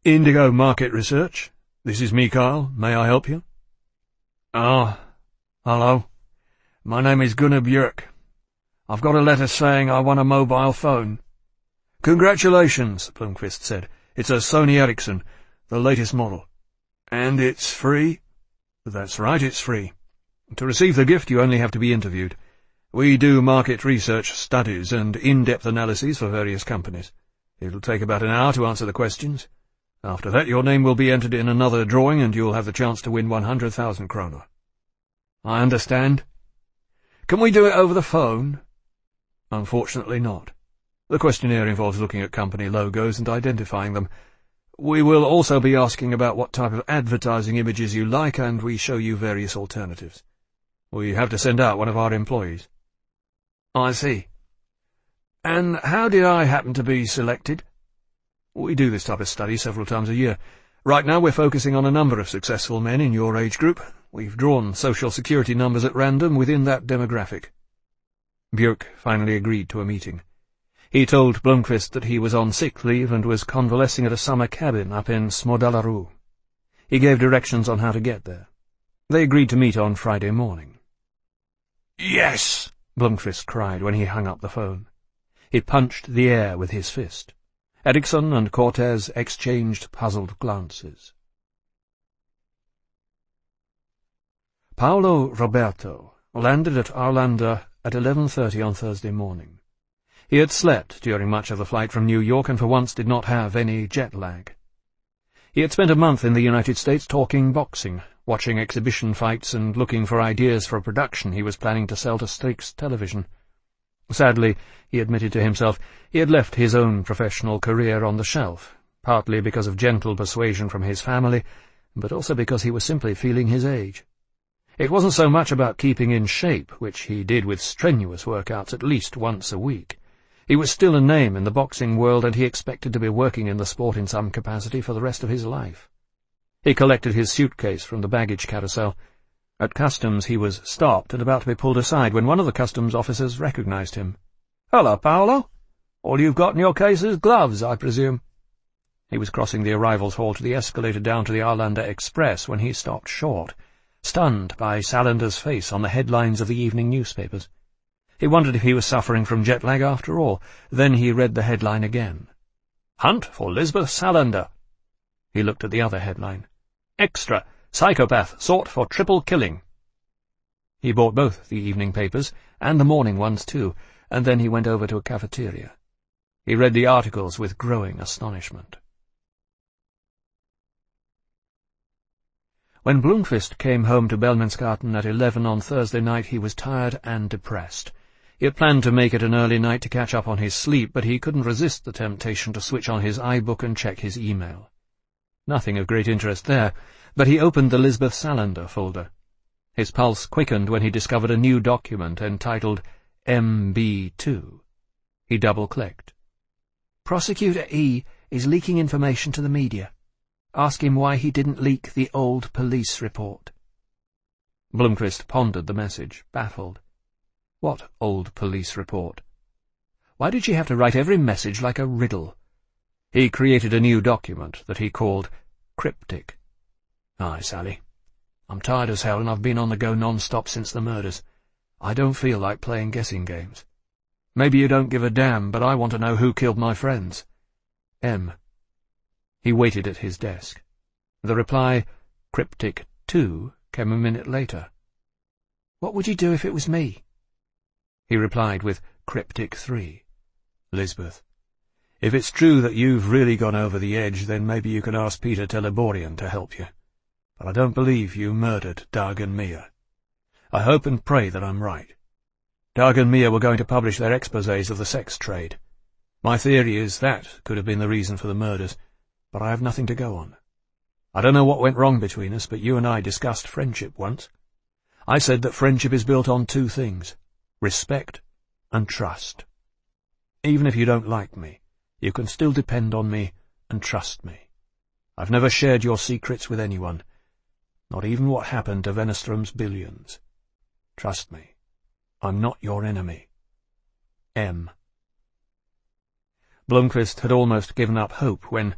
Indigo Market Research. This is Mikael. May I help you? Ah, hello. My name is Gunnar Björk. I've got a letter saying I want a mobile phone. Congratulations, Blomqvist said. It's a Sony Ericsson, the latest model. And it's free? That's right, it's free. To receive the gift you only have to be interviewed. We do market research studies and in-depth analyses for various companies. It'll take about an hour to answer the questions. After that your name will be entered in another drawing and you'll have the chance to win 100,000 kronor. I understand. Can we do it over the phone? Unfortunately not. The questionnaire involves looking at company logos and identifying them. We will also be asking about what type of advertising images you like, and we show you various alternatives. We have to send out one of our employees. I see. And how did I happen to be selected? We do this type of study several times a year. Right now we're focusing on a number of successful men in your age group. We've drawn social security numbers at random within that demographic. Björk finally agreed to a meeting. He told Blomqvist that he was on sick leave and was convalescing at a summer cabin up in Smådalarö. He gave directions on how to get there. They agreed to meet on Friday morning. Yes! Blomqvist cried when he hung up the phone. He punched the air with his fist. Eriksson and Cortez exchanged puzzled glances. Paolo Roberto landed at Arlanda at 11:30 on Thursday morning. He had slept during much of the flight from New York and for once did not have any jet lag. He had spent a month in the United States talking boxing, watching exhibition fights and looking for ideas for a production he was planning to sell to Strix Television. Sadly, he admitted to himself, he had left his own professional career on the shelf, partly because of gentle persuasion from his family, but also because he was simply feeling his age. It wasn't so much about keeping in shape, which he did with strenuous workouts at least once a week. He was still a name in the boxing world, and he expected to be working in the sport in some capacity for the rest of his life. He collected his suitcase from the baggage carousel. At customs he was stopped and about to be pulled aside when one of the customs officers recognized him. "Hello, Paolo. All you've got in your case is gloves, I presume." He was crossing the arrivals hall to the escalator down to the Arlanda Express when he stopped short, stunned by Salander's face on the headlines of the evening newspapers. He wondered if he was suffering from jet lag after all. Then he read the headline again. "Hunt for Lisbeth Salander." He looked at the other headline. "Extra. Psychopath sought for triple killing." He bought both the evening papers, and the morning ones too, and then he went over to a cafeteria. He read the articles with growing astonishment. When Blomqvist came home to Bellmansgatan at 11 on Thursday night, he was tired and depressed. He had planned to make it an early night to catch up on his sleep, but he couldn't resist the temptation to switch on his iBook and check his email. Nothing of great interest there, but he opened the Lisbeth Salander folder. His pulse quickened when he discovered a new document entitled MB2. He double-clicked. "Prosecutor E is leaking information to the media. Ask him why he didn't leak the old police report." Blomqvist pondered the message, baffled. What old police report? Why did she have to write every message like a riddle? He created a new document that he called Cryptic. "Hi, Sally. I'm tired as hell and I've been on the go non-stop since the murders. I don't feel like playing guessing games. Maybe you don't give a damn, but I want to know who killed my friends. M." He waited at his desk. The reply, Cryptic 2, came a minute later. "What would you do if it was me?" He replied with Cryptic 3. "Lisbeth, if it's true that you've really gone over the edge, then maybe you can ask Peter Teleborian to help you. But I don't believe you murdered Dag and Mia. I hope and pray that I'm right. Dag and Mia were going to publish their exposés of the sex trade. My theory is that could have been the reason for the murders, but I have nothing to go on. I don't know what went wrong between us, but you and I discussed friendship once. I said that friendship is built on two things, respect and trust. Even if you don't like me, you can still depend on me and trust me. I've never shared your secrets with anyone, not even what happened to Wennerström's billions. Trust me, I'm not your enemy. M." Blomqvist had almost given up hope when,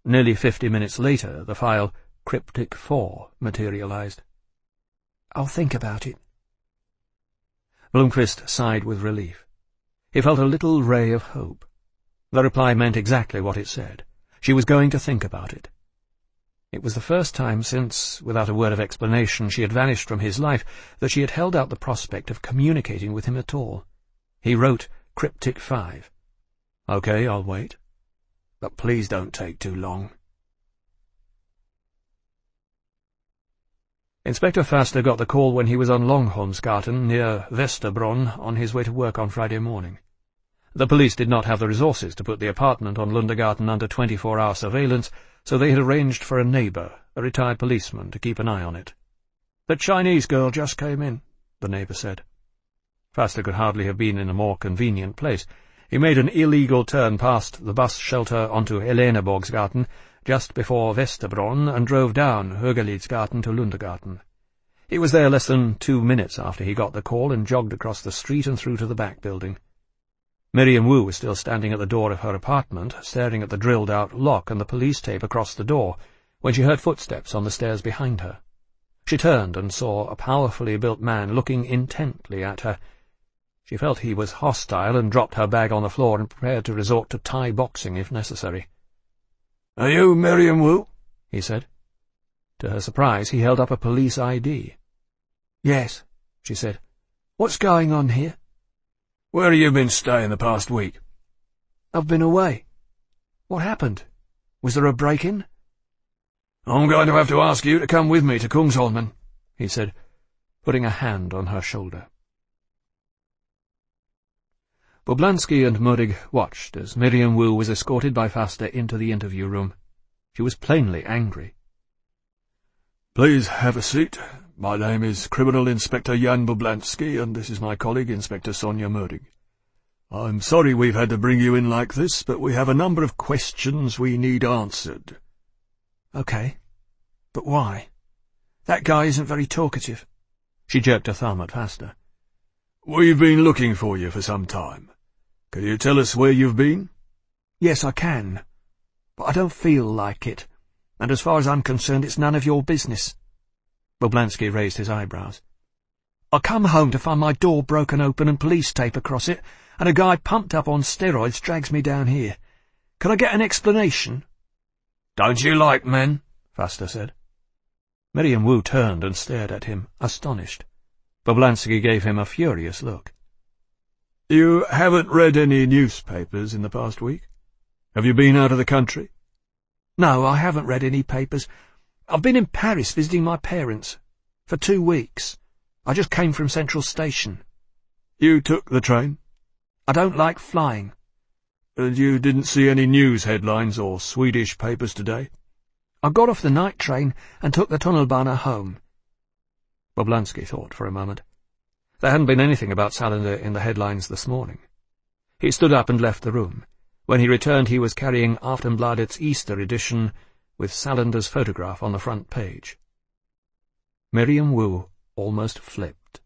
Nearly 50 minutes later, the file Cryptic 4 materialized. "I'll think about it." Blomqvist sighed with relief. He felt a little ray of hope. The reply meant exactly what it said. She was going to think about it. It was the first time since, without a word of explanation, she had vanished from his life, that she had held out the prospect of communicating with him at all. He wrote Cryptic 5. "Okay, I'll wait. But please don't take too long." Inspector Faster got the call when he was on Longholmsgaten, near Vesterbron, on his way to work on Friday morning. The police did not have the resources to put the apartment on Lundegarten under 24-hour surveillance, so they had arranged for a neighbour, a retired policeman, to keep an eye on it. "The Chinese girl just came in," the neighbour said. Faster could hardly have been in a more convenient place. He made an illegal turn past the bus shelter onto Heleneborgsgaten just before Vesterbron and drove down Högalidsgaten to Lundegarten. He was there less than 2 minutes after he got the call and jogged across the street and through to the back building. Miriam Wu was still standing at the door of her apartment, staring at the drilled-out lock and the police tape across the door, when she heard footsteps on the stairs behind her. She turned and saw a powerfully built man looking intently at her. She felt he was hostile and dropped her bag on the floor and prepared to resort to Thai boxing if necessary. "Are you Miriam Wu?" he said. To her surprise, he held up a police ID. "Yes," she said. "What's going on here?" "Where have you been staying the past week?" "I've been away." "What happened? Was there a break-in?" "I'm going to have to ask you to come with me to Kungsholmen," he said, putting a hand on her shoulder. Boblansky and Murig watched as Miriam Wu was escorted by Faster into the interview room. She was plainly angry. "Please have a seat. My name is Criminal Inspector Jan Boblansky, and this is my colleague, Inspector Sonja Murig. I'm sorry we've had to bring you in like this, but we have a number of questions we need answered." "Okay. But why? That guy isn't very talkative." She jerked a thumb at Faster. "We've been looking for you for some time. Can you tell us where you've been?" "Yes, I can. But I don't feel like it. And as far as I'm concerned, it's none of your business." Boblansky raised his eyebrows. "I come home to find my door broken open and police tape across it, and a guy pumped up on steroids drags me down here. Can I get an explanation?" "Don't you like men?" Faster said. Miriam Wu turned and stared at him, astonished. Boblansky gave him a furious look. "You haven't read any newspapers in the past week? Have you been out of the country?" "No, I haven't read any papers. I've been in Paris visiting my parents. For 2 weeks. I just came from Central Station." "You took the train?" "I don't like flying." "And you didn't see any news headlines or Swedish papers today?" "I got off the night train and took the Tunnelbana home." Boblansky thought for a moment. There hadn't been anything about Salander in the headlines this morning. He stood up and left the room. When he returned, he was carrying Aftonbladet's Easter edition with Salander's photograph on the front page. Miriam Wu almost flipped.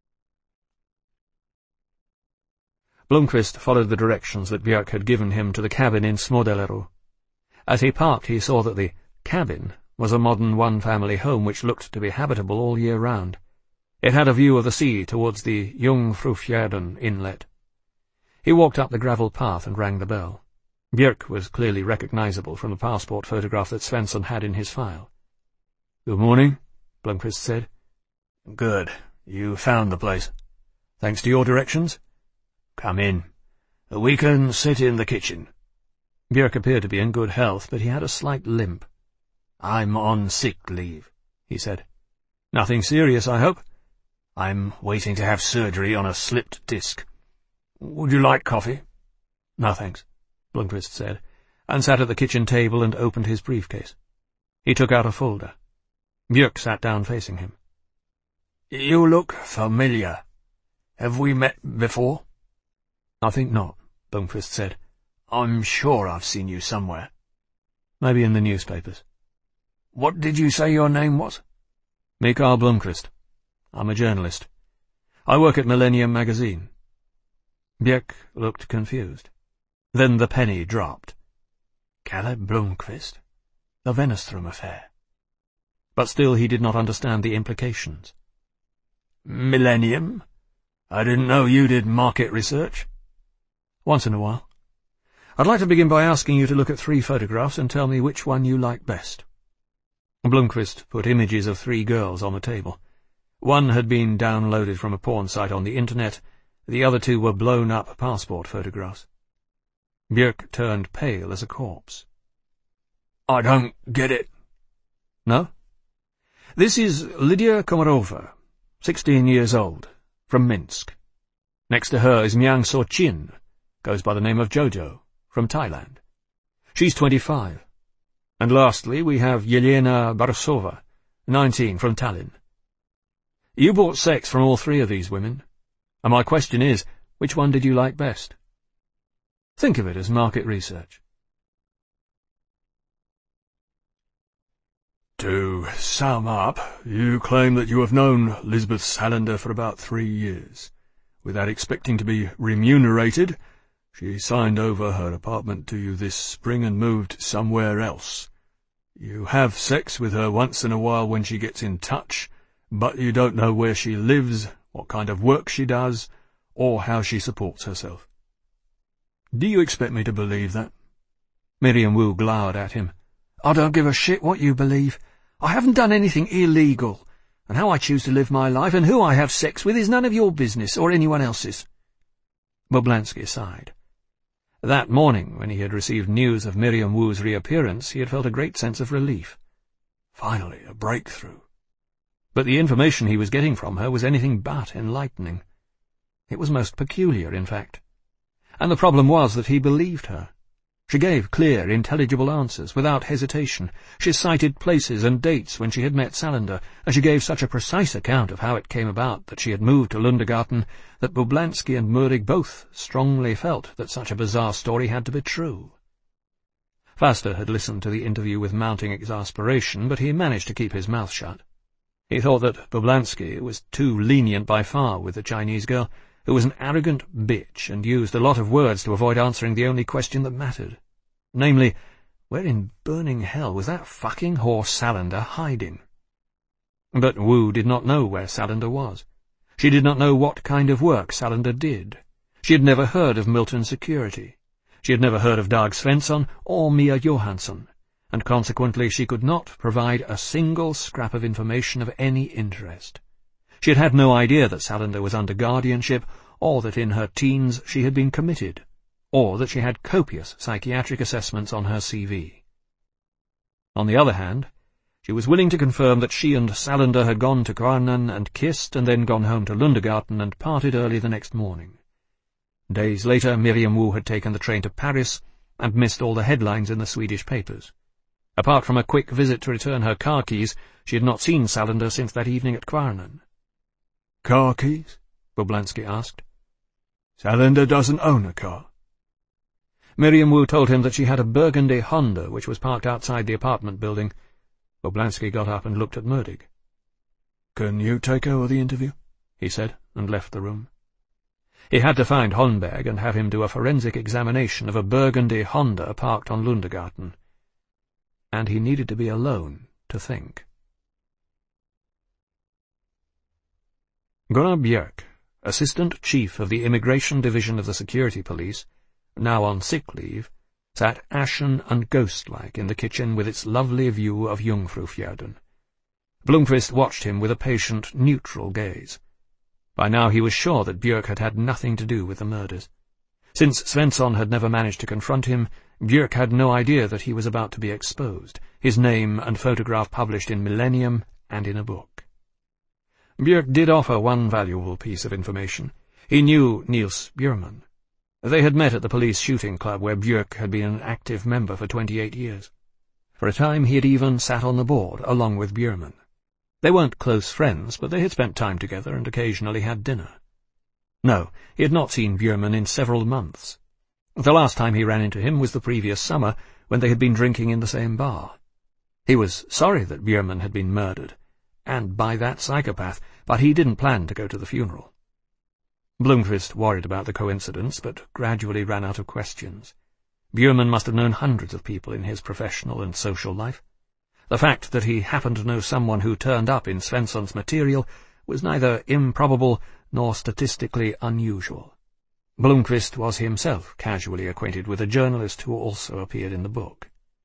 Blomqvist followed the directions that Björk had given him to the cabin in Smådelero. As he parked, he saw that the cabin was a modern one-family home which looked to be habitable all year round. It had a view of the sea towards the Jungfrufjärden inlet. He walked up the gravel path and rang the bell. Björk was clearly recognizable from the passport photograph that Svensson had in his file. "Good morning," Blomqvist said. "Good. You found the place. Thanks to your directions? Come in. We can sit in the kitchen." Björk appeared to be in good health, but he had a slight limp. "I'm on sick leave," he said. "Nothing serious, I hope?" "I'm waiting to have surgery on a slipped disc. Would you like coffee?" "No, thanks," Blomqvist said, and sat at the kitchen table and opened his briefcase. He took out a folder. Björk sat down facing him. "You look familiar. Have we met before?" "I think not," Blomqvist said. "I'm sure I've seen you somewhere." "Maybe in the newspapers." "What did you say your name was?" "Mikael Blomqvist. I'm a journalist. I work at Millennium magazine." Björk looked confused. Then the penny dropped. "Kalle Blomqvist? The Wennerstrom affair. But still he did not understand the implications. Millennium? I didn't know you did market research. Once in a while. I'd like to begin by asking you to look at 3 photographs and tell me which one you like best. Blomqvist put images of 3 girls on the table. One had been downloaded from a porn site on the internet, the other 2 were blown-up passport photographs. Björk turned pale as a corpse. I don't get it. No? This is Lydia Komarova, 16 years old, from Minsk. Next to her is Myang So-chin, goes by the name of Jojo, from Thailand. She's 25. And lastly, we have Yelena Borisova, 19, from Tallinn. You bought sex from all 3 of these women, and my question is, which one did you like best? Think of it as market research. To sum up, you claim that you have known Lisbeth Salander for about 3 years. Without expecting to be remunerated, she signed over her apartment to you this spring and moved somewhere else. You have sex with her once in a while when she gets in touch, but you don't know where she lives, what kind of work she does, or how she supports herself. Do you expect me to believe that? Miriam Wu glowered at him. I don't give a shit what you believe. I haven't done anything illegal, and how I choose to live my life and who I have sex with is none of your business or anyone else's. Boblansky sighed. That morning, when he had received news of Miriam Wu's reappearance, he had felt a great sense of relief. Finally, a breakthrough. But the information he was getting from her was anything but enlightening. It was most peculiar, in fact. And the problem was that he believed her. She gave clear, intelligible answers, without hesitation. She cited places and dates when she had met Salander, and she gave such a precise account of how it came about that she had moved to Lundegarten that Boblansky and Murdig both strongly felt that such a bizarre story had to be true. Faster had listened to the interview with mounting exasperation, but he managed to keep his mouth shut. He thought that Boblansky was too lenient by far with the Chinese girl, who was an arrogant bitch and used a lot of words to avoid answering the only question that mattered. Namely, where in burning hell was that fucking whore Salander hiding? But Wu did not know where Salander was. She did not know what kind of work Salander did. She had never heard of Milton Security. She had never heard of Dag Svensson or Mia Johansson, and consequently she could not provide a single scrap of information of any interest. She had had no idea that Salander was under guardianship, or that in her teens she had been committed, or that she had copious psychiatric assessments on her CV. On the other hand, she was willing to confirm that she and Salander had gone to Kvarnen and kissed and then gone home to Lundegarten and parted early the next morning. Days later, Miriam Wu had taken the train to Paris and missed all the headlines in the Swedish papers. Apart from a quick visit to return her car keys, she had not seen Salander since that evening at Kvarnen. Car keys? Boblansky asked. Salander doesn't own a car. Miriam Wu told him that she had a burgundy Honda which was parked outside the apartment building. Boblansky got up and looked at Murdig. Can you take over the interview? He said, and left the room. He had to find Holmberg and have him do a forensic examination of a burgundy Honda parked on Lundegarten. And he needed to be alone to think. Gunnar Björk, Assistant Chief of the Immigration Division of the Security Police, now on sick leave, sat ashen and ghost-like in the kitchen with its lovely view of Jungfrufjorden. Blomqvist watched him with a patient, neutral gaze. By now he was sure that Björk had had nothing to do with the murders. Since Svensson had never managed to confront him, Björk had no idea that he was about to be exposed, his name and photograph published in Millennium and in a book. Björk did offer one valuable piece of information. He knew Niels Bjurman. They had met at the police shooting club where Björk had been an active member for 28 years. For a time he had even sat on the board along with Bjurman. They weren't close friends, but they had spent time together and occasionally had dinner. No, he had not seen Bjurman in several months. The last time he ran into him was the previous summer, when they had been drinking in the same bar. He was sorry that Bjurman had been murdered, and by that psychopath, but he didn't plan to go to the funeral. Blomqvist worried about the coincidence, but gradually ran out of questions. Bjurman must have known hundreds of people in his professional and social life. The fact that he happened to know someone who turned up in Svensson's material was neither improbable nor statistically unusual. Blomqvist was himself casually acquainted with a journalist who also appeared in the book.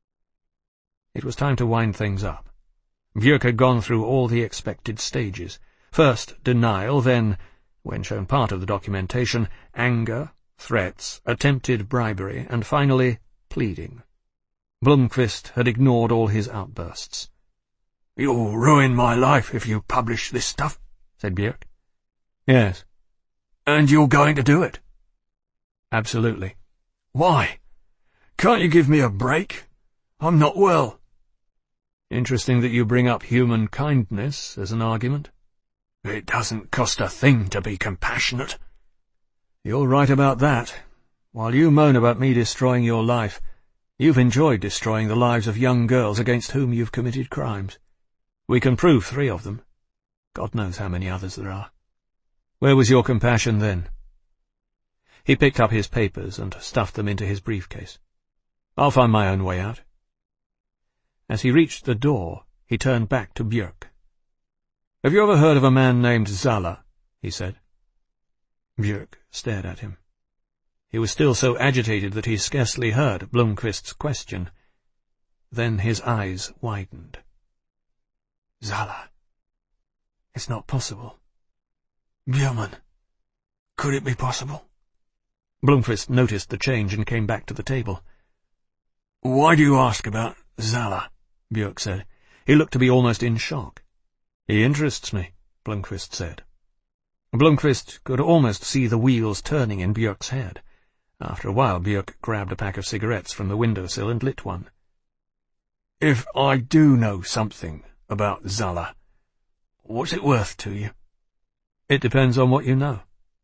It was time to wind things up. Björk had gone through all the expected stages. First, denial, then, when shown part of the documentation, anger, threats, attempted bribery, and finally, pleading. Blomqvist had ignored all his outbursts. "You'll ruin my life if you publish this stuff," said Björk. "Yes." "And you're going to do it?" "Absolutely." "Why? Can't you give me a break? I'm not well." "Interesting that you bring up human kindness as an argument." "It doesn't cost a thing to be compassionate." "You're right about that. While you moan about me destroying your life, you've enjoyed destroying the lives of young girls against whom you've committed crimes. We can prove 3 of them. God knows how many others there are. Where was your compassion then?" He picked up his papers and stuffed them into his briefcase. "I'll find my own way out." As he reached the door, he turned back to Björk. "Have you ever heard of a man named Zala?" he said. Björk stared at him. He was still so agitated that he scarcely heard Blomqvist's question. Then his eyes widened. "Zala? It's not possible. Björn, could it be possible?" Blomqvist noticed the change and came back to the table. "Why do you ask about Zala?" Björk said. He looked to be almost in shock. "He interests me," Blomqvist said. Blomqvist could almost see the wheels turning in Björk's head. After a while, Björk grabbed a pack of cigarettes from the windowsill and lit one. "If I do know something about Zala, what's it worth to you?" "It depends on what you know."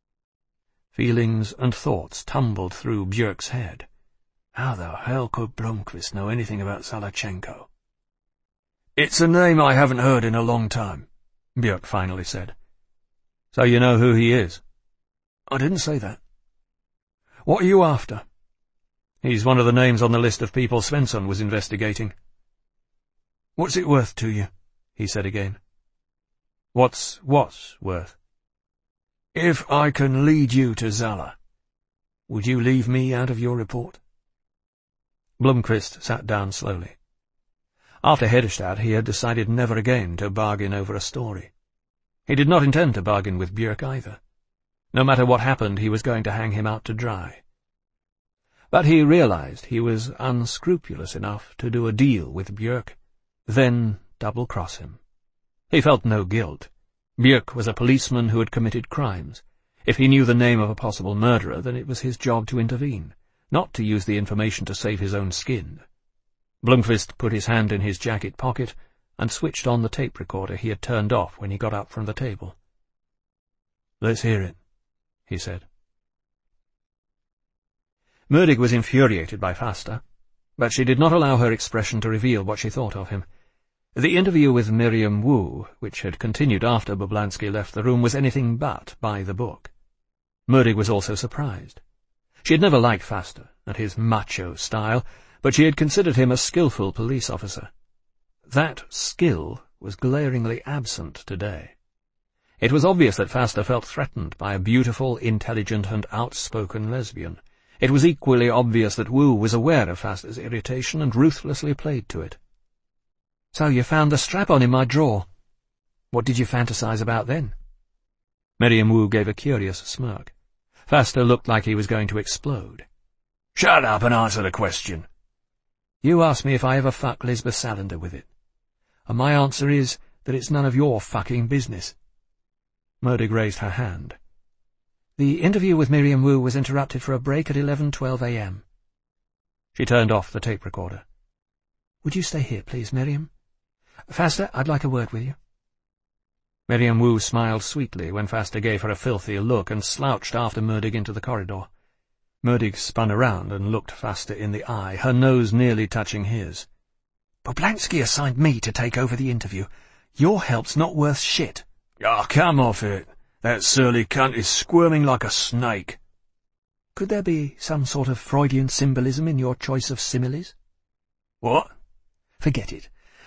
Feelings and thoughts tumbled through Björk's head. How the hell could Blomqvist know anything about Zalachenko? "It's a name I haven't heard in a long time," Björk finally said. "So you know who he is?" "I didn't say that." "What are you after?" "He's one of the names on the list of people Svensson was investigating." "What's it worth to you?" he said again. What's worth?" "If I can lead you to Zala, would you leave me out of your report?" Blomqvist sat down slowly. After Hedestad, he had decided never again to bargain over a story. He did not intend to bargain with Björk either. No matter what happened, he was going to hang him out to dry. But he realized he was unscrupulous enough to do a deal with Björk, then double-cross him. He felt no guilt. Björk was a policeman who had committed crimes. If he knew the name of a possible murderer, then it was his job to intervene, not to use the information to save his own skin. Blomqvist put his hand in his jacket pocket and switched on the tape recorder he had turned off when he got up from the table. "Let's hear it," he said. Murdig was infuriated by Fasta, but she did not allow her expression to reveal what she thought of him. The interview with Miriam Wu, which had continued after Boblansky left the room, was anything but by the book. Murdig was also surprised. She had never liked Fasta and his macho style, but she had considered him a skillful police officer. That skill was glaringly absent today. It was obvious that Fasta felt threatened by a beautiful, intelligent, and outspoken lesbian. It was equally obvious that Wu was aware of Fasta's irritation and ruthlessly played to it. "So you found the strap-on in my drawer. What did you fantasize about then?" Miriam Wu gave a curious smirk. Fasta looked like he was going to explode. "Shut up and answer the question." "You asked me if I ever fucked Lisbeth Salander with it. And my answer is that it's none of your fucking business." Murdig raised her hand. "The interview with Miriam Wu was interrupted for a break at 11:12 a.m. She turned off the tape recorder. "Would you stay here, please, Miriam? Fasta, I'd like a word with you." Miriam Wu smiled sweetly when Fasta gave her a filthy look and slouched after Murdig into the corridor. Murdig spun around and looked Fasta in the eye, her nose nearly touching his. "Boblansky assigned me to take over the interview. Your help's not worth shit." "Oh, come off it. That surly cunt is squirming like a snake." "Could there be some sort of Freudian symbolism in your choice of similes?" "What?" "Forget it.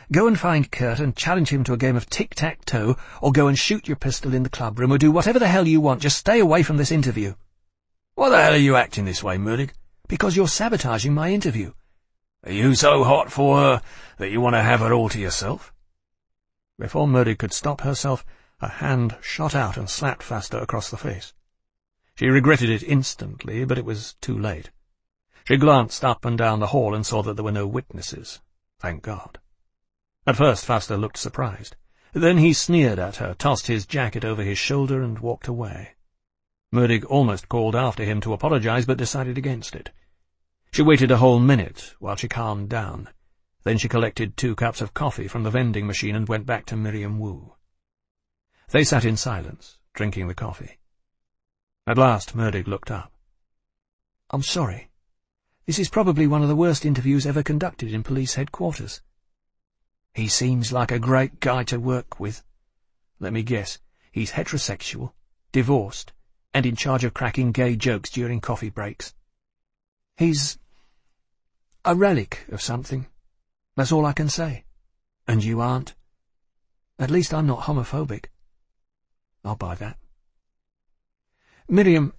Go and find Kurt and challenge him to a game of tic-tac-toe, or go and shoot your pistol in the club room, or do whatever the hell you want. Just stay away from this interview. Why the hell are you acting this way, Murdoch? Because you're sabotaging my interview. Are you so hot for her that you want to have her all to yourself? Before Murdoch could stop herself, a hand shot out and slapped Faster across the face. She regretted it instantly, but it was too late. She glanced up and down the hall and saw that there were no witnesses. Thank God. At first Faster looked surprised. Then he sneered at her, tossed his jacket over his shoulder and walked away. Murdoch almost called after him to apologize, but decided against it. She waited a whole minute while she calmed down. Then she collected 2 cups of coffee from the vending machine and went back to Miriam Wu. They sat in silence, drinking the coffee. At last Murdoch looked up. "I'm sorry. This is probably one of the worst interviews ever conducted in police headquarters." "He seems like a great guy to work with. Let me guess, he's heterosexual, divorced, and in charge of cracking gay jokes during coffee breaks. He's a relic of something. That's all I can say. And you aren't. At least I'm not homophobic. I'll buy that. Miriam,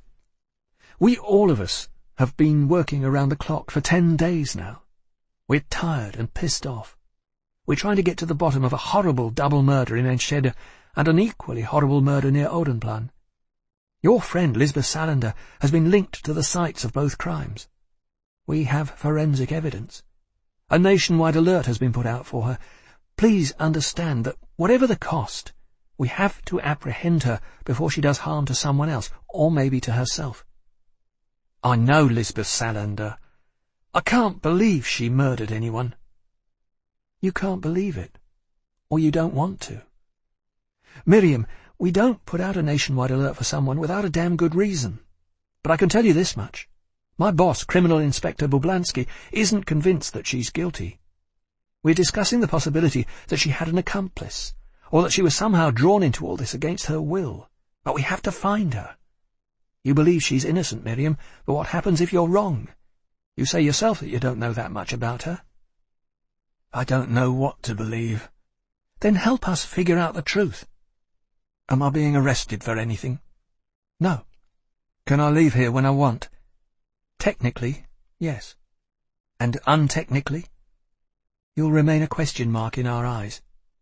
we all of us have been working around the clock for 10 days now. We're tired and pissed off. We're trying to get to the bottom of a horrible double murder in Enschede and an equally horrible murder near Odenplan. Your friend Lisbeth Salander has been linked to the sites of both crimes. We have forensic evidence. A nationwide alert has been put out for her. Please understand that whatever the cost, we have to apprehend her before she does harm to someone else, or maybe to herself. I know Lisbeth Salander. I can't believe she murdered anyone." "You can't believe it, or you don't want to. Miriam, we don't put out a nationwide alert for someone without a damn good reason. But I can tell you this much. My boss, Criminal Inspector Bublansky, isn't convinced that she's guilty. We're discussing the possibility that she had an accomplice, or that she was somehow drawn into all this against her will. But we have to find her. You believe she's innocent, Miriam, but what happens if you're wrong? You say yourself that you don't know that much about her." "I don't know what to believe." "Then help us figure out the truth. Am I being arrested for anything?" "No." "Can I leave here when I want?" "Technically, yes. And untechnically? You'll remain a question mark in our eyes."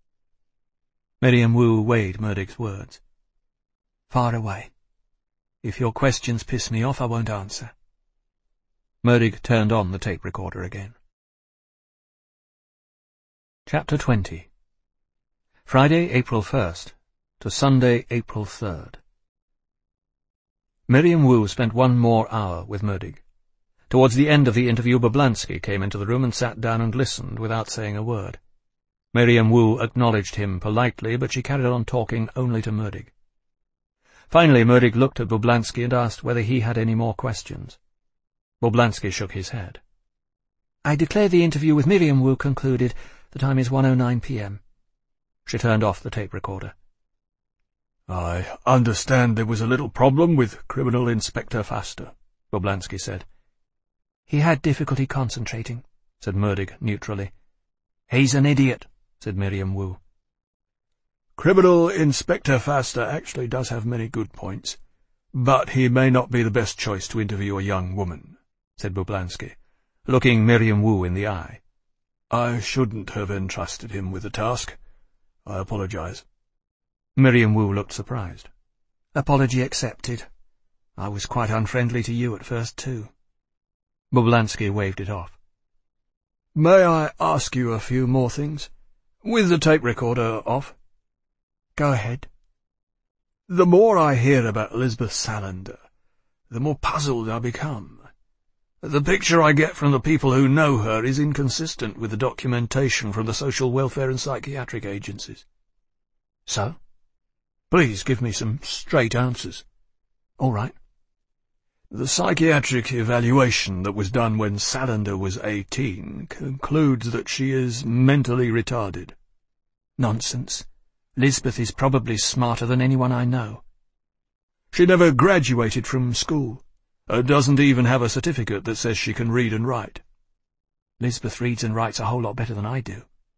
Miriam Wu weighed Murdoch's words. "Fire away. If your questions piss me off, I won't answer." Murdoch turned on the tape recorder again. Chapter 20. Friday, April 1st, to Sunday, April 3rd. Miriam Wu spent one more hour with Murdoch. Towards the end of the interview, Bublansky came into the room and sat down and listened without saying a word. Miriam Wu acknowledged him politely, but she carried on talking only to Murdoch. Finally, Murdoch looked at Bublansky and asked whether he had any more questions. Bublansky shook his head. "I declare the interview with Miriam Wu concluded. The time is 1:09 p.m. She turned off the tape recorder. "I understand there was a little problem with Criminal Inspector Faster," Bublansky said. "He had difficulty concentrating," said Murdoch neutrally. "He's an idiot," said Miriam Wu. "Criminal Inspector Faster actually does have many good points, but he may not be the best choice to interview a young woman," said Bublansky, looking Miriam Wu in the eye. "I shouldn't have entrusted him with the task. I apologize." Miriam Wu looked surprised. "Apology accepted. I was quite unfriendly to you at first, too." Bublansky waved it off. "May I ask you a few more things? With the tape recorder off?" "Go ahead." "The more I hear about Lisbeth Salander, the more puzzled I become. The picture I get from the people who know her is inconsistent with the documentation from the social welfare and psychiatric agencies." "So?" "Please give me some straight answers." "All right." "The psychiatric evaluation that was done when Salander was 18 concludes that she is mentally retarded." "Nonsense. Lisbeth is probably smarter than anyone I know." "She never graduated from school. Doesn't even have a certificate that says she can read and write." "Lisbeth reads and writes a whole lot better than I do."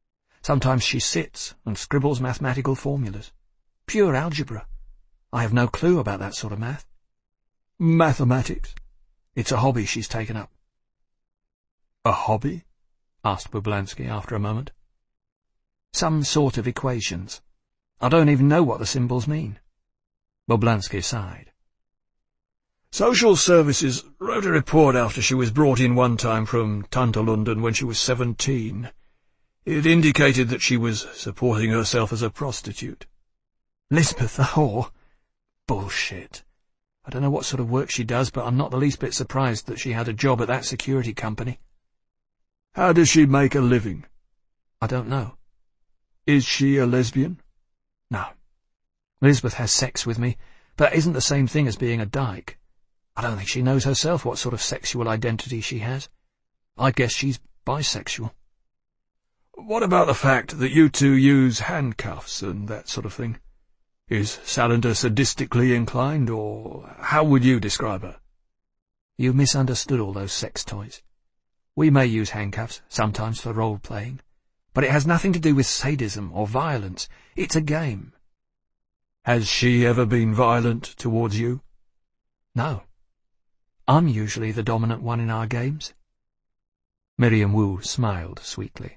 Sometimes she sits and scribbles mathematical formulas. Pure algebra. I have no clue about that sort of math. Mathematics? It's a hobby she's taken up. A hobby? Asked Boblansky after a moment. Some sort of equations. I don't even know what the symbols mean. Boblansky sighed. Social Services wrote a report after she was brought in one time from Tantalundon when she was 17. It indicated that she was supporting herself as a prostitute. Lisbeth, the whore? Bullshit. I don't know what sort of work she does, but I'm not the least bit surprised that she had a job at that security company. How does she make a living? I don't know. Is she a lesbian? No. Lisbeth has sex with me, but that isn't the same thing as being a dyke. I don't think she knows herself what sort of sexual identity she has. I guess she's bisexual. What about the fact that you two use handcuffs and that sort of thing? Is Salander sadistically inclined, or how would you describe her? You misunderstood all those sex toys. We may use handcuffs, sometimes for role-playing, but it has nothing to do with sadism or violence. It's a game. Has she ever been violent towards you? No. I'm usually the dominant one in our games. Miriam Wu smiled sweetly.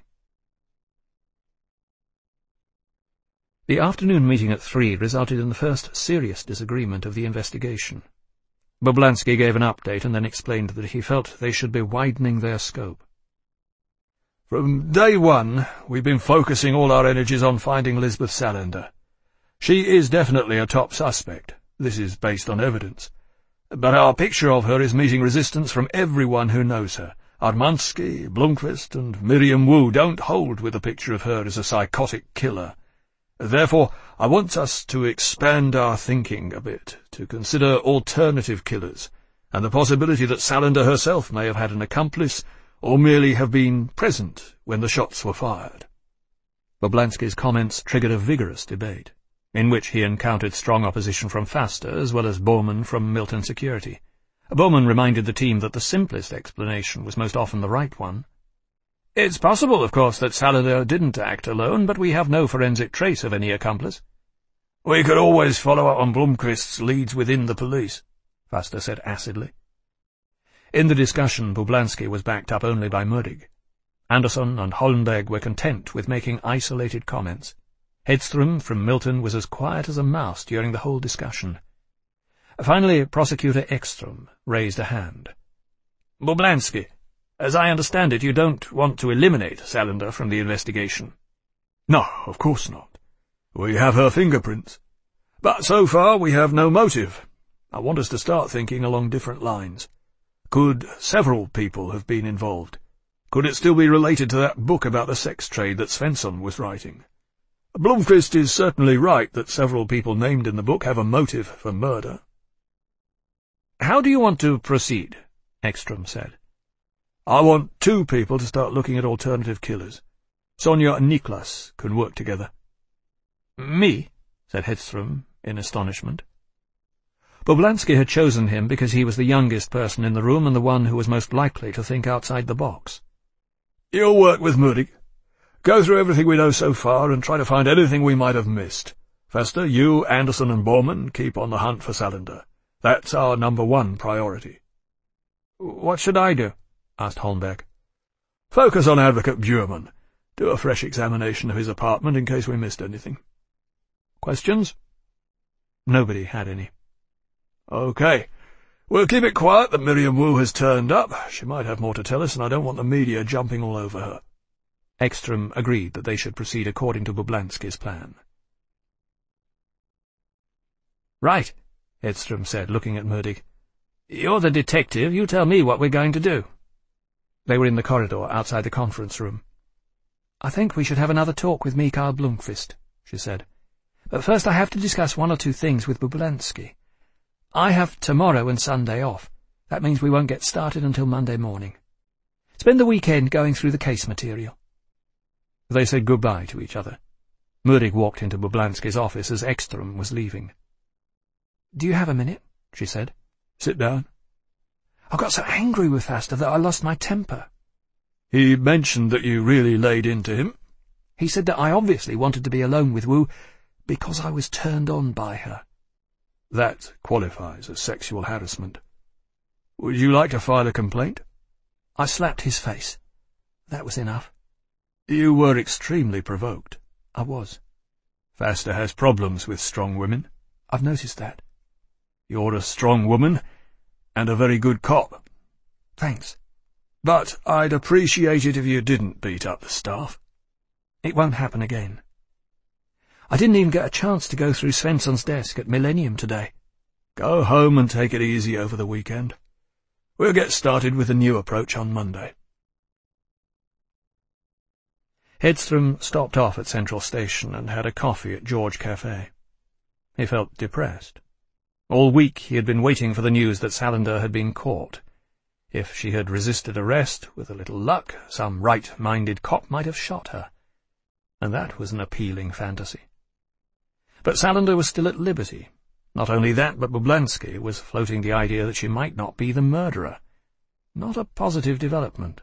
The afternoon meeting at 3 resulted in the first serious disagreement of the investigation. Boblansky gave an update and then explained that he felt they should be widening their scope. From day one, we've been focusing all our energies on finding Lisbeth Salander. She is definitely a top suspect. This is based on evidence. But our picture of her is meeting resistance from everyone who knows her. Armansky, Blomqvist, and Miriam Wu don't hold with the picture of her as a psychotic killer. Therefore, I want us to expand our thinking a bit, to consider alternative killers, and the possibility that Salander herself may have had an accomplice, or merely have been present when the shots were fired. Boblansky's comments triggered a vigorous debate, in which he encountered strong opposition from Faster as well as Bowman from Milton Security. Bowman reminded the team that the simplest explanation was most often the right one. It's possible, of course, that Salander didn't act alone, but we have no forensic trace of any accomplice. We could always follow up on Blomqvist's leads within the police, Faster said acidly. In the discussion, Boblansky was backed up only by Murdig. Anderson and Hollenberg were content with making isolated comments. Hedström from Milton was as quiet as a mouse during the whole discussion. Finally, Prosecutor Ekström raised a hand. Boblansky, as I understand it, you don't want to eliminate Salander from the investigation. No, of course not. We have her fingerprints. But so far we have no motive. I want us to start thinking along different lines. Could several people have been involved? Could it still be related to that book about the sex trade that Svensson was writing? Blomqvist is certainly right that several people named in the book have a motive for murder. How do you want to proceed? Ekström said. I want 2 people to start looking at alternative killers. Sonia and Niklas can work together. Me? Said Hedström in astonishment. Boblansky had chosen him because he was the youngest person in the room and the one who was most likely to think outside the box. You'll work with Murdig. Go through everything we know so far and try to find anything we might have missed. Faster, you, Anderson and Bowman keep on the hunt for Salander. That's our #1 priority. What should I do? Asked Holmberg. Focus on Advocate Bjurman. Do a fresh examination of his apartment in case we missed anything. Questions? Nobody had any. Okay. We'll keep it quiet that Miriam Wu has turned up. She might have more to tell us, and I don't want the media jumping all over her. Ekström agreed that they should proceed according to Boblansky's plan. Right, Hedström said, looking at Murdig. You're the detective. You tell me what we're going to do. They were in the corridor outside the conference room. I think we should have another talk with Mikael Blomqvist, she said. But first I have to discuss 1 or 2 things with Boblansky. I have tomorrow and Sunday off. That means we won't get started until Monday morning. Spend the weekend going through the case material. They said goodbye to each other. Murdig walked into Boblansky's office as Ekström was leaving. Do you have a minute? She said. Sit down. I got so angry with Faster that I lost my temper. He mentioned that you really laid into him. He said that I obviously wanted to be alone with Wu because I was turned on by her. That qualifies as sexual harassment. Would you like to file a complaint? I slapped his face. That was enough. You were extremely provoked. I was. Faster has problems with strong women. I've noticed that. You're a strong woman, and a very good cop. Thanks. But I'd appreciate it if you didn't beat up the staff. It won't happen again. I didn't even get a chance to go through Svensson's desk at Millennium today. Go home and take it easy over the weekend. We'll get started with a new approach on Monday. Hedström stopped off at Central Station and had a coffee at George Cafe. He felt depressed. All week he had been waiting for the news that Salander had been caught. If she had resisted arrest, with a little luck, some right-minded cop might have shot her. And that was an appealing fantasy. But Salander was still at liberty. Not only that, but Bublansky was floating the idea that she might not be the murderer. Not a positive development.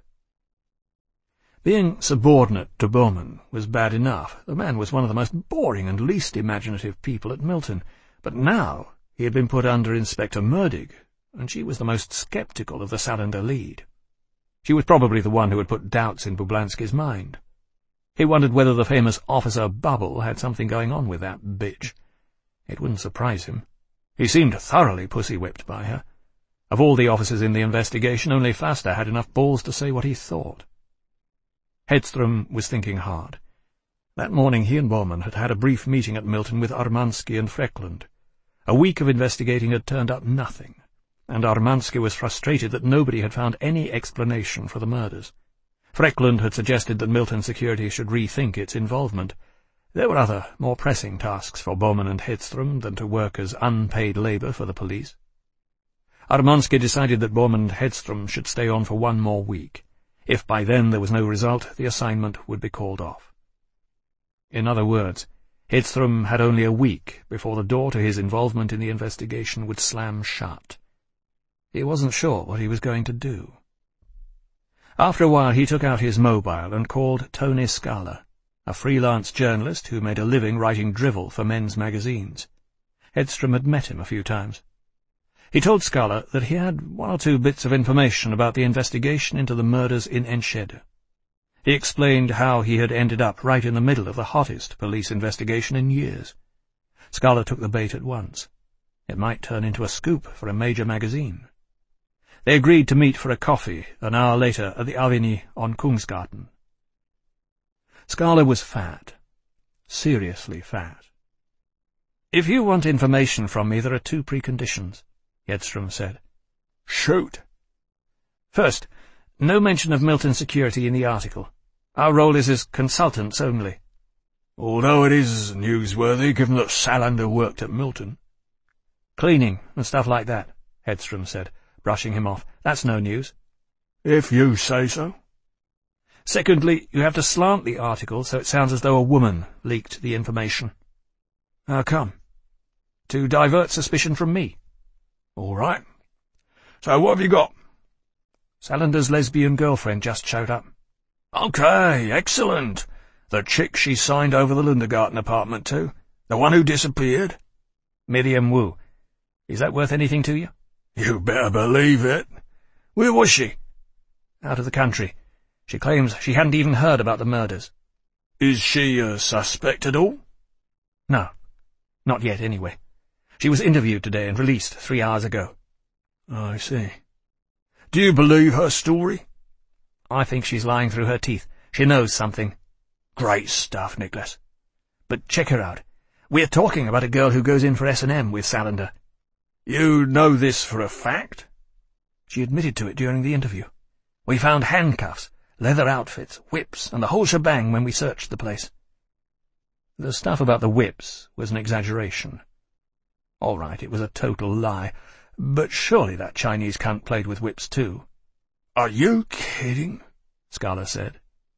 Being subordinate to Bowman was bad enough. The man was one of the most boring and least imaginative people at Milton. But now he had been put under Inspector Murdig, and she was the most sceptical of the Salander lead. She was probably the one who had put doubts in Bublansky's mind. He wondered whether the famous Officer Bubble had something going on with that bitch. It wouldn't surprise him. He seemed thoroughly pussy-whipped by her. Of all the officers in the investigation, only Faster had enough balls to say what he thought. Hedström was thinking hard. That morning he and Bowman had had a brief meeting at Milton with Armansky and Freckland. A week of investigating had turned up nothing, and Armansky was frustrated that nobody had found any explanation for the murders. Freckland had suggested that Milton Security should rethink its involvement. There were other, more pressing tasks for Bowman and Hedström than to work as unpaid labour for the police. Armansky decided that Bowman and Hedström should stay on for one more week. If by then there was no result, the assignment would be called off. In other words, Hedström had only a week before the door to his involvement in the investigation would slam shut. He wasn't sure what he was going to do. After a while he took out his mobile and called Tony Scala, a freelance journalist who made a living writing drivel for men's magazines. Hedström had met him a few times. He told Scala that he had one or two bits of information about the investigation into the murders in Enschede. He explained how he had ended up right in the middle of the hottest police investigation in years. Scala took the bait at once. It might turn into a scoop for a major magazine. They agreed to meet for a coffee an hour later at the Avenue on Kungsgarten. Scala was fat. Seriously fat. "If you want information from me, there are two preconditions," Hedström said. "Shoot." "First, no mention of Milton Security in the article. Our role is as consultants only." "Although it is newsworthy, given that Salander worked at Milton." "Cleaning and stuff like that," Hedström said, brushing him off. "That's no news." "If you say so." "Secondly, you have to slant the article so it sounds as though a woman leaked the information." "How come?" "To divert suspicion from me." "All right. So what have you got?" "Salander's lesbian girlfriend just showed up." "Okay, excellent. The chick she signed over the Lundergarten apartment to? The one who disappeared?" "Miriam Wu. Is that worth anything to you?" "You better believe it. Where was she?" "Out of the country. She claims she hadn't even heard about the murders." "Is she a suspect at all?" "No. Not yet, anyway. She was interviewed today and released 3 hours ago." "I see. Do you believe her story?" "I think she's lying through her teeth. She knows something." "Great stuff, Nicholas." "But check her out. We're talking about a girl who goes in for S&M with Salander." "You know this for a fact?" "She admitted to it during the interview. We found handcuffs, leather outfits, whips, and the whole shebang when we searched the place." The stuff about the whips was an exaggeration. All right, it was a total lie, but surely that Chinese cunt played with whips too. "Are you kidding?" Scala said.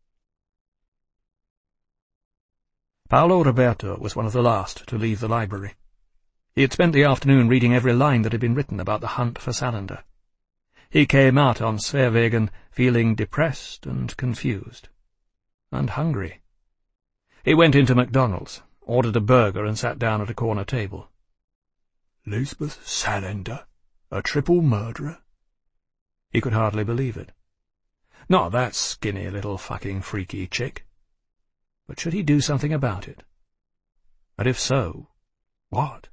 Paolo Roberto was one of the last to leave the library. He had spent the afternoon reading every line that had been written about the hunt for Salander. He came out on Sveavägen feeling depressed and confused. And hungry. He went into McDonald's, ordered a burger and sat down at a corner table. Lisbeth Salander? A triple murderer? He could hardly believe it. Not that skinny little fucking freaky chick. But should he do something about it? And if so, what?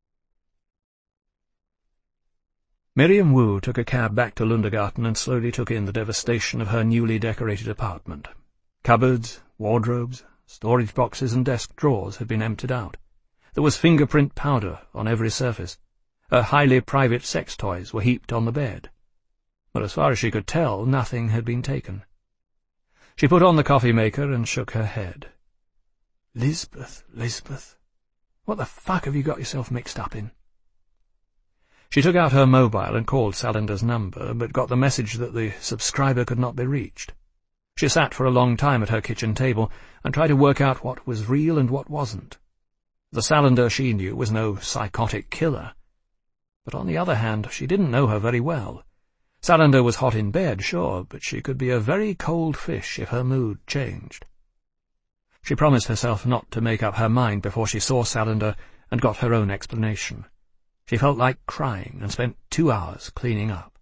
Miriam Wu took a cab back to Lundergarten and slowly took in the devastation of her newly decorated apartment. Cupboards, wardrobes, storage boxes and desk drawers had been emptied out. There was fingerprint powder on every surface. Her highly private sex toys were heaped on the bed. But as far as she could tell, nothing had been taken. She put on the coffee maker and shook her head. Lisbeth, what the fuck have you got yourself mixed up in? She took out her mobile and called Salander's number, but got the message that the subscriber could not be reached. She sat for a long time at her kitchen table and tried to work out what was real and what wasn't. The Salander she knew was no psychotic killer. But on the other hand, she didn't know her very well. Salander was hot in bed, sure, but she could be a very cold fish if her mood changed. She promised herself not to make up her mind before she saw Salander and got her own explanation. She felt like crying and spent 2 hours cleaning up.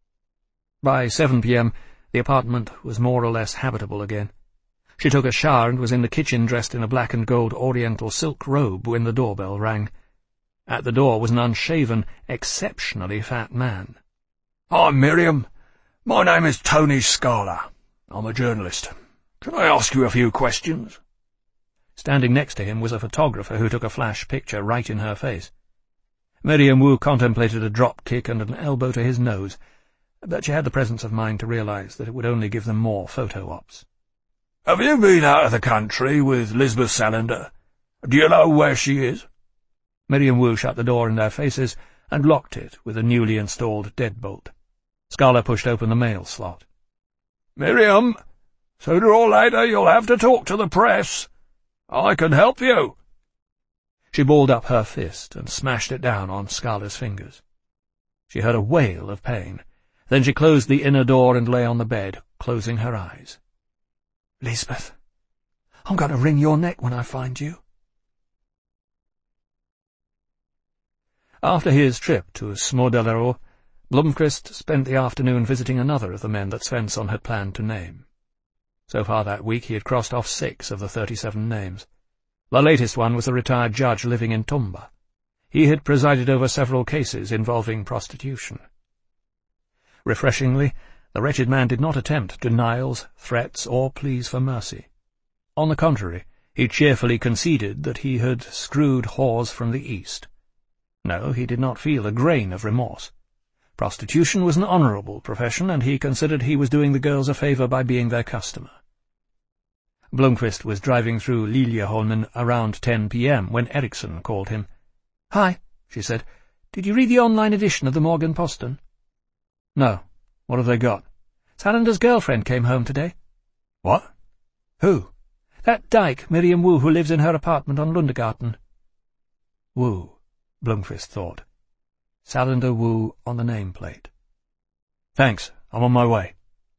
By 7 p.m., the apartment was more or less habitable again. She took a shower and was in the kitchen dressed in a black and gold oriental silk robe when the doorbell rang. At the door was an unshaven, exceptionally fat man. "Hi, Miriam. My name is Tony Scala. I'm a journalist. Can I ask you a few questions?" Standing next to him was a photographer who took a flash picture right in her face. Miriam Wu contemplated a drop kick and an elbow to his nose, but she had the presence of mind to realize that it would only give them more photo-ops. "Have you been out of the country with Lisbeth Salander? Do you know where she is?" Miriam Wu shut the door in their faces and locked it with a newly installed deadbolt. Scala pushed open the mail slot. "Miriam, sooner or later you'll have to talk to the press. I can help you." She balled up her fist and smashed it down on Scala's fingers. She heard a wail of pain. Then she closed the inner door and lay on the bed, closing her eyes. "Lisbeth, I'm going to wring your neck when I find you." After his trip to Små-Delaro, Blomqvist spent the afternoon visiting another of the men that Svensson had planned to name. So far that week he had crossed off 6 of the 37 names. The latest one was a retired judge living in Tumba. He had presided over several cases involving prostitution. Refreshingly, the wretched man did not attempt denials, threats, or pleas for mercy. On the contrary, he cheerfully conceded that he had screwed whores from the East. No, he did not feel a grain of remorse. Prostitution was an honourable profession, and he considered he was doing the girls a favour by being their customer. Blomqvist was driving through Liljeholmen around 10 p.m. when Eriksson called him. "Hi," she said. "Did you read the online edition of the Morgen-Posten?" "No. What have they got?" "Salander's girlfriend came home today." "What? Who?" "That dyke, Miriam Wu, who lives in her apartment on Lundergarten." Wu, Blomqvist thought. Salander Wu on the nameplate. "Thanks, I'm on my way."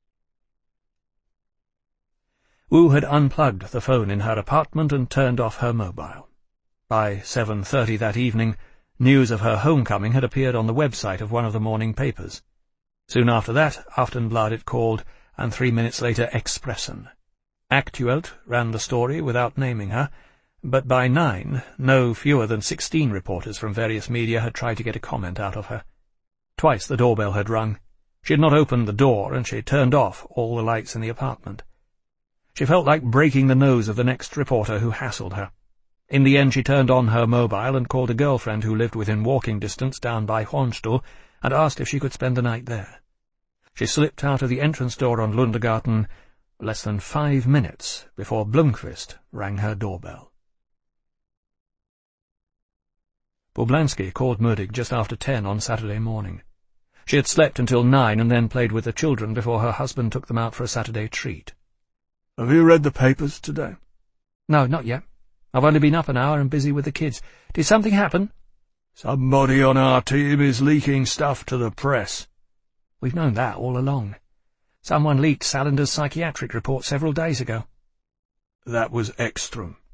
Wu had unplugged the phone in her apartment and turned off her mobile. By 7:30 that evening, news of her homecoming had appeared on the website of one of the morning papers. Soon after that, Aftonbladet called, and 3 minutes later Expressen. Aktuelt ran the story without naming her, but by 9, no fewer than 16 reporters from various media had tried to get a comment out of her. Twice the doorbell had rung. She had not opened the door, and she had turned off all the lights in the apartment. She felt like breaking the nose of the next reporter who hassled her. In the end she turned on her mobile and called a girlfriend who lived within walking distance down by Hornstull and asked if she could spend the night there. She slipped out of the entrance door on Lundergarten less than 5 minutes before Blomqvist rang her doorbell. Poblansky called Modig just after 10 on Saturday morning. She had slept until 9 and then played with the children before her husband took them out for a Saturday treat. "Have you read the papers today?" "No, not yet. I've only been up an hour and busy with the kids. Did something happen?" "Somebody on our team is leaking stuff to the press." "We've known that all along. Someone leaked Salander's psychiatric report several days ago." "That was Ekstrom.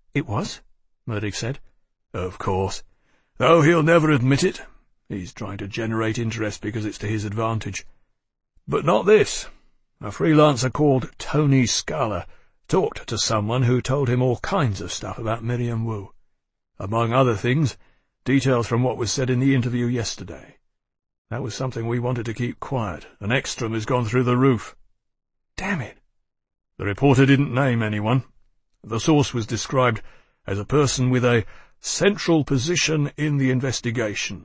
It was? Murdoch said. Of course. Though he'll never admit it. He's trying to generate interest because it's to his advantage. But not this. A freelancer called Tony Scala talked to someone who told him all kinds of stuff about Miriam Wu. Among other things, details from what was said in the interview yesterday. That was something we wanted to keep quiet, and Ekstrom has gone through the roof. Damn it. The reporter didn't name anyone. The source was described as a person with a central position in the investigation.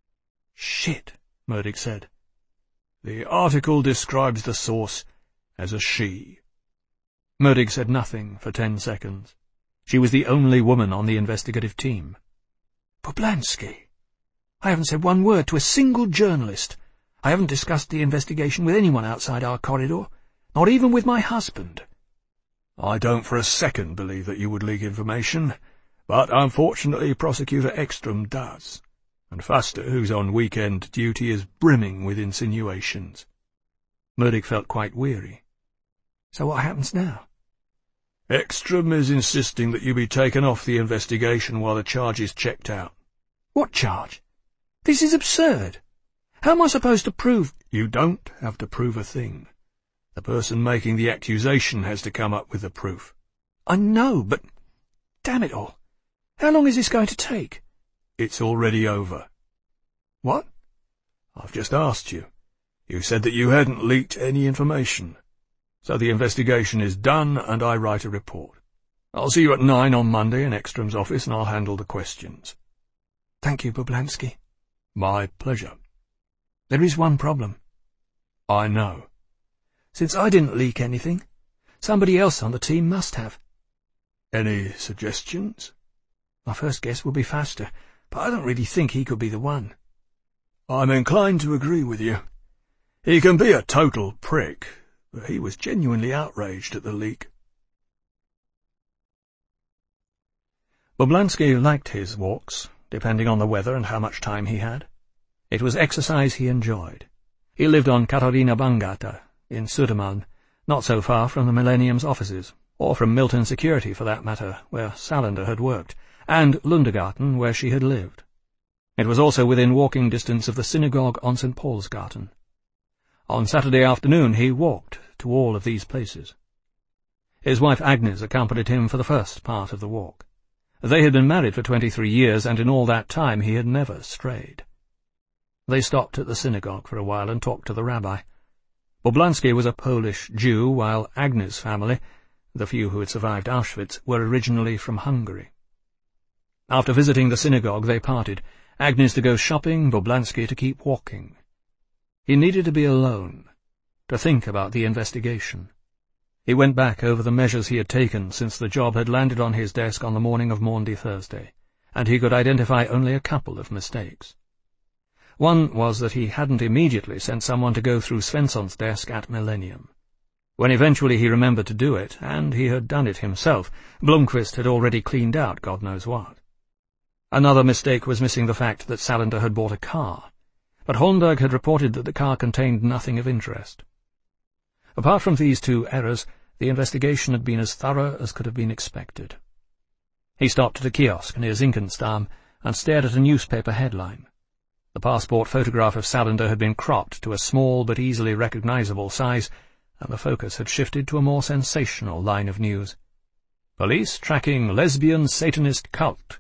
Shit, Murdoch said. The article describes the source as a she. Murdoch said nothing for 10 seconds. She was the only woman on the investigative team. Poblansky. I haven't said one word to a single journalist. I haven't discussed the investigation with anyone outside our corridor, not even with my husband. I don't for a second believe that you would leak information, but unfortunately Prosecutor Ekstrom does, and Fuster, who's on weekend duty, is brimming with insinuations. Murdoch felt quite weary. So what happens now? Ekstrom is insisting that you be taken off the investigation while the charge is checked out. What charge? This is absurd. How am I supposed to prove— You don't have to prove a thing. The person making the accusation has to come up with the proof. I know, but— damn it all. How long is this going to take? It's already over. What? I've just asked you. You said that you hadn't leaked any information. So the investigation is done, and I write a report. I'll see you at 9 on Monday in Ekstrom's office, and I'll handle the questions. Thank you, Poblansky. My pleasure. There is one problem. I know. Since I didn't leak anything, somebody else on the team must have. Any suggestions? My first guess will be Fuster, but I don't really think he could be the one. I'm inclined to agree with you. He can be a total prick, but he was genuinely outraged at the leak. Poblansky liked his walks, depending on the weather and how much time he had. It was exercise he enjoyed. He lived on Katarina Bangata, in Södermalm, not so far from the Millennium's offices, or from Milton Security for that matter, where Salander had worked, and Lundegarten, where she had lived. It was also within walking distance of the synagogue on St. Paul's Garten. On Saturday afternoon he walked to all of these places. His wife Agnes accompanied him for the first part of the walk. They had been married for 23 years, and in all that time he had never strayed. They stopped at the synagogue for a while and talked to the rabbi. Poblansky was a Polish Jew, while Agnes' family, the few who had survived Auschwitz, were originally from Hungary. After visiting the synagogue they parted, Agnes to go shopping, Poblansky to keep walking. He needed to be alone, to think about the investigation. He went back over the measures he had taken since the job had landed on his desk on the morning of Maundy Thursday, and he could identify only a couple of mistakes. One was that he hadn't immediately sent someone to go through Svensson's desk at Millennium. When eventually he remembered to do it, and he had done it himself, Blomqvist had already cleaned out God knows what. Another mistake was missing the fact that Salander had bought a car, but Holmberg had reported that the car contained nothing of interest. Apart from these two errors, the investigation had been as thorough as could have been expected. He stopped at a kiosk near Zinkensdamm and stared at a newspaper headline. The passport photograph of Salander had been cropped to a small but easily recognizable size, and the focus had shifted to a more sensational line of news. Police tracking lesbian Satanist cult.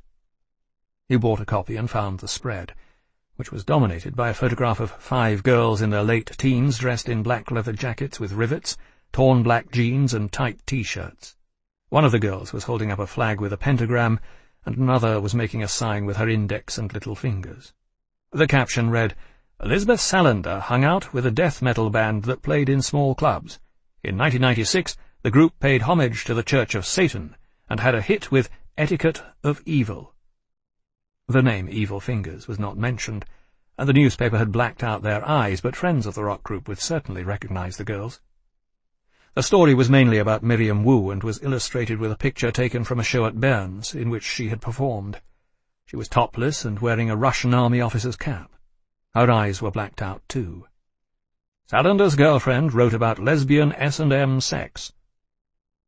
He bought a copy and found the spread, which was dominated by a photograph of 5 girls in their late teens dressed in black leather jackets with rivets, torn black jeans and tight T-shirts. One of the girls was holding up a flag with a pentagram, and another was making a sign with her index and little fingers. The caption read, "Lisbeth Salander hung out with a death metal band that played in small clubs. In 1996, the group paid homage to the Church of Satan and had a hit with Etiquette of Evil." The name Evil Fingers was not mentioned, and the newspaper had blacked out their eyes, but friends of the rock group would certainly recognize the girls. The story was mainly about Miriam Wu and was illustrated with a picture taken from a show at Bern's in which she had performed. She was topless and wearing a Russian army officer's cap. Her eyes were blacked out too. Salander's girlfriend wrote about lesbian S&M sex.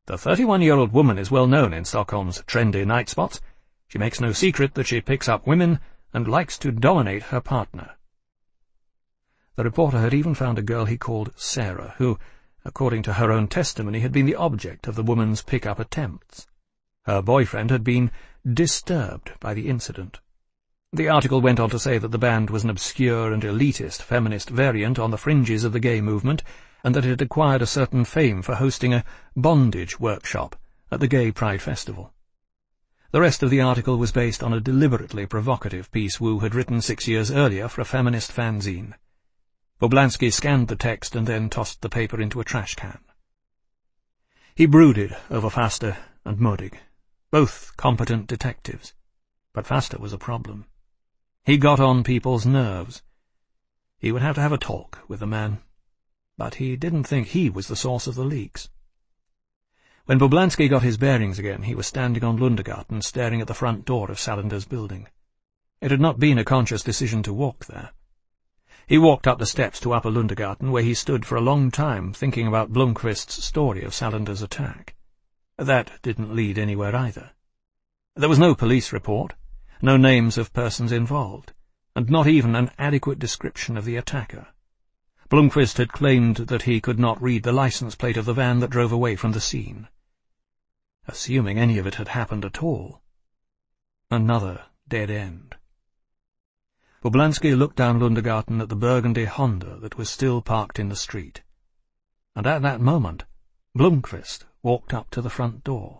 The 31-year-old woman is well known in Stockholm's trendy night spots. She makes no secret that she picks up women and likes to dominate her partner. The reporter had even found a girl he called Sarah, who, according to her own testimony, had been the object of the woman's pick-up attempts. Her boyfriend had been disturbed by the incident. The article went on to say that the band was an obscure and elitist feminist variant on the fringes of the gay movement, and that it had acquired a certain fame for hosting a bondage workshop at the Gay Pride Festival. The rest of the article was based on a deliberately provocative piece Wu had written 6 years earlier for a feminist fanzine. Boblansky scanned the text and then tossed the paper into a trash can. He brooded over Faster and Modig, both competent detectives, but Faster was a problem. He got on people's nerves. He would have to have a talk with the man, but he didn't think he was the source of the leaks. When Boblansky got his bearings again, he was standing on Lundegarten, staring at the front door of Salander's building. It had not been a conscious decision to walk there. He walked up the steps to Upper Lundegarten, where he stood for a long time thinking about Blomqvist's story of Salander's attack. That didn't lead anywhere either. There was no police report, no names of persons involved, and not even an adequate description of the attacker. Blomqvist had claimed that he could not read the license plate of the van that drove away from the scene. Assuming any of it had happened at all, another dead end. Boblansky looked down Lundegarten at the burgundy Honda that was still parked in the street, and at that moment Blomqvist walked up to the front door.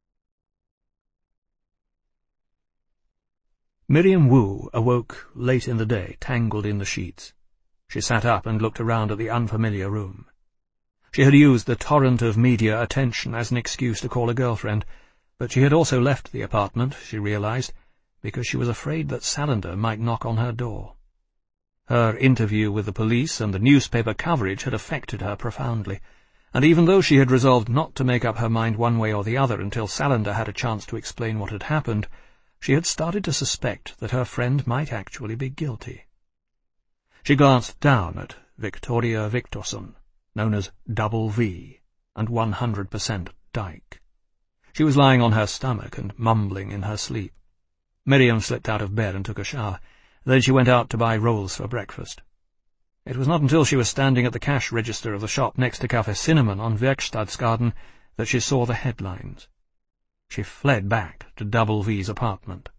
Miriam Wu awoke late in the day, tangled in the sheets. She sat up and looked around at the unfamiliar room. She had used the torrent of media attention as an excuse to call a girlfriend, but she had also left the apartment, she realized, because she was afraid that Salander might knock on her door. Her interview with the police and the newspaper coverage had affected her profoundly, and even though she had resolved not to make up her mind one way or the other until Salander had a chance to explain what had happened, she had started to suspect that her friend might actually be guilty. She glanced down at Victoria Victorson, known as Double V, and 100% Dyke. She was lying on her stomach and mumbling in her sleep. Miriam slipped out of bed and took a shower. Then she went out to buy rolls for breakfast. It was not until she was standing at the cash register of the shop next to Café Cinnamon on Werkstadsgarden that she saw the headlines. She fled back to Double V's apartment.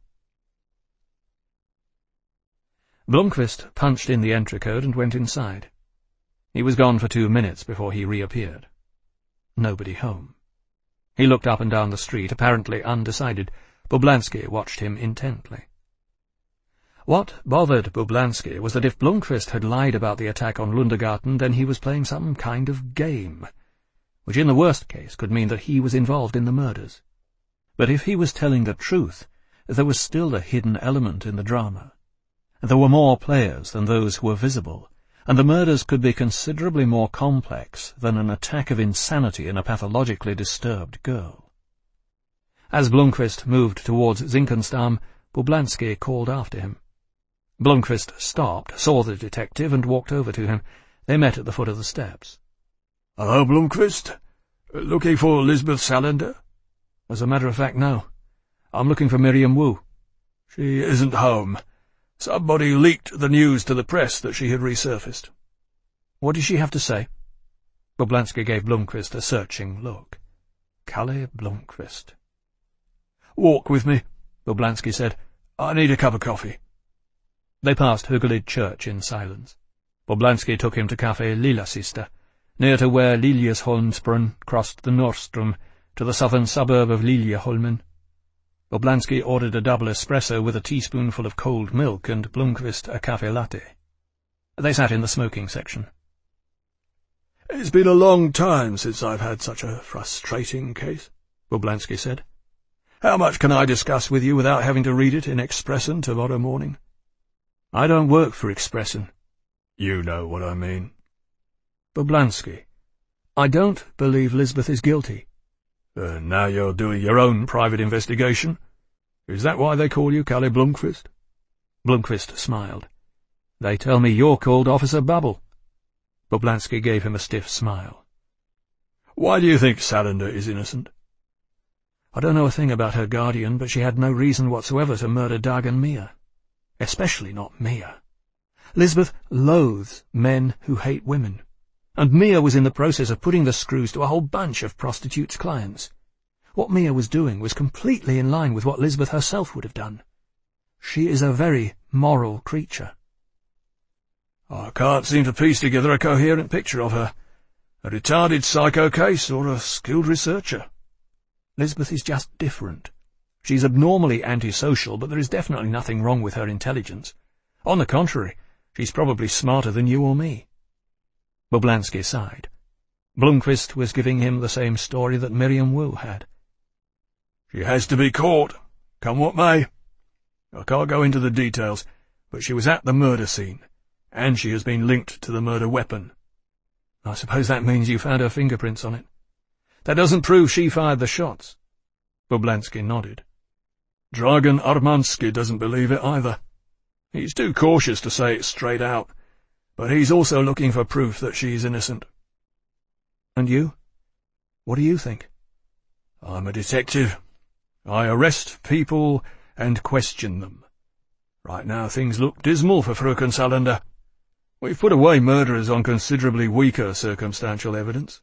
Blomqvist punched in the entry code and went inside. He was gone for 2 minutes before he reappeared. Nobody home. He looked up and down the street, apparently undecided. Boblansky watched him intently. What bothered Boblansky was that if Blomqvist had lied about the attack on Lundegarten, then he was playing some kind of game, which in the worst case could mean that he was involved in the murders. But if he was telling the truth, there was still a hidden element in the drama. There were more players than those who were visible, and the murders could be considerably more complex than an attack of insanity in a pathologically disturbed girl. As Blomqvist moved towards Zinkensdamm, Boblansky called after him. Blomqvist stopped, saw the detective, and walked over to him. They met at the foot of the steps. "Hello, Blomqvist. Looking for Lisbeth Salander?" "As a matter of fact, no. I'm looking for Miriam Wu." "She isn't home. Somebody leaked the news to the press that she had resurfaced." "What did she have to say?" Boblansky gave Blomqvist a searching look. Kalle Blomqvist. "Walk with me," Boblansky said. "I need a cup of coffee." They passed Högalid Church in silence. Boblansky took him to Café Lillasista, near to where Liljesholmsbrunn crossed the Norrstrom to the southern suburb of Liljeholmen. Boblansky ordered a double espresso with a teaspoonful of cold milk and Blomqvist a café latte. They sat in the smoking section. "It's been a long time since I've had such a frustrating case," Boblansky said. "How much can I discuss with you without having to read it in Expressen tomorrow morning?" "I don't work for Expressen." "You know what I mean." "Boblansky, I don't believe Lisbeth is guilty." Now you're doing your own private investigation. Is that why they call you Kalle Blomqvist?" Blomqvist smiled. "They tell me you're called Officer Bubble." Boblansky gave him a stiff smile. Why do you think Salander is innocent? I don't know a thing about her guardian, but she had no reason whatsoever to murder Dag and Mia. Especially not Mia. Lisbeth loathes men who hate women, and Mia was in the process of putting the screws to a whole bunch of prostitutes' clients. What Mia was doing was completely in line with what Lisbeth herself would have done. She is a very moral creature. I can't seem to piece together a coherent picture of her. A retarded psycho case or a skilled researcher. Lisbeth is just different. She's abnormally antisocial, but there is definitely nothing wrong with her intelligence. On the contrary, she's probably smarter than you or me. Boblansky sighed. Blomqvist was giving him the same story that Miriam Wu had. She has to be caught, come what may. I can't go into the details, but she was at the murder scene, and she has been linked to the murder weapon. I suppose that means you found her fingerprints on it. That doesn't prove she fired the shots. Boblansky nodded. Dragan Armansky doesn't believe it either. He's too cautious to say it straight out, but he's also looking for proof that she's innocent. And you? What do you think? I'm a detective. I arrest people and question them. Right now things look dismal for Fröken Salander. We've put away murderers on considerably weaker circumstantial evidence.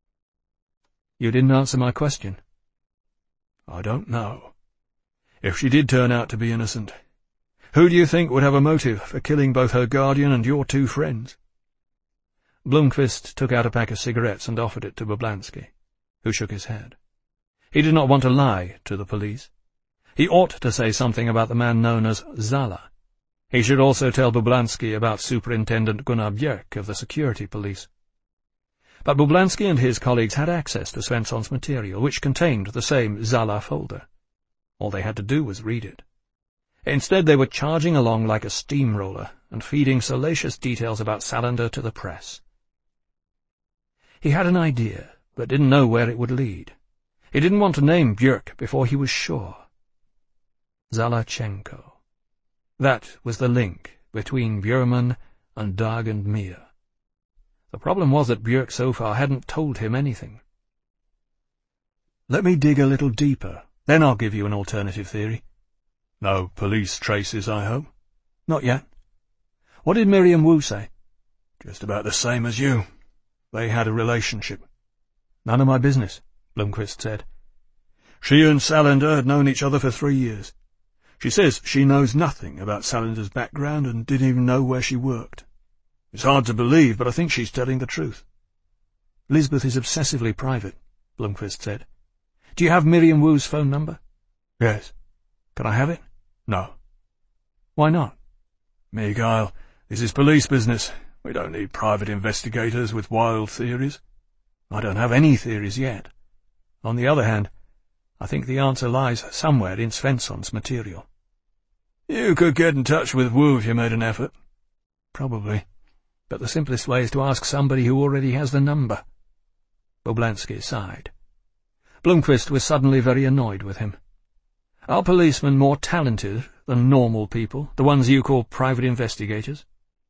You didn't answer my question. I don't know. If she did turn out to be innocent, who do you think would have a motive for killing both her guardian and your two friends? Blomqvist took out a pack of cigarettes and offered it to Boblansky, who shook his head. He did not want to lie to the police. He ought to say something about the man known as Zala. He should also tell Boblansky about Superintendent Gunnar Björk of the security police. But Boblansky and his colleagues had access to Svensson's material, which contained the same Zala folder. All they had to do was read it. Instead, they were charging along like a steamroller and feeding salacious details about Salander to the press. He had an idea, but didn't know where it would lead. He didn't want to name Björk before he was sure. Zalachenko. That was the link between Björman and Dag and Mia. The problem was that Björk so far hadn't told him anything. Let me dig a little deeper, then I'll give you an alternative theory. No police traces, I hope? Not yet. What did Miriam Wu say? Just about the same as you. They had a relationship. None of my business, Blomqvist said. She and Salander had known each other for 3 years. She says she knows nothing about Salander's background and didn't even know where she worked. It's hard to believe, but I think she's telling the truth. Lisbeth is obsessively private, Blomqvist said. Do you have Miriam Wu's phone number? Yes. Can I have it? No. Why not? Mikhail, this is police business. We don't need private investigators with wild theories. I don't have any theories yet. On the other hand, I think the answer lies somewhere in Svensson's material. You could get in touch with Wu if you made an effort. Probably. But the simplest way is to ask somebody who already has the number. Boblansky sighed. Blomqvist was suddenly very annoyed with him. Are policemen more talented than normal people, the ones you call private investigators?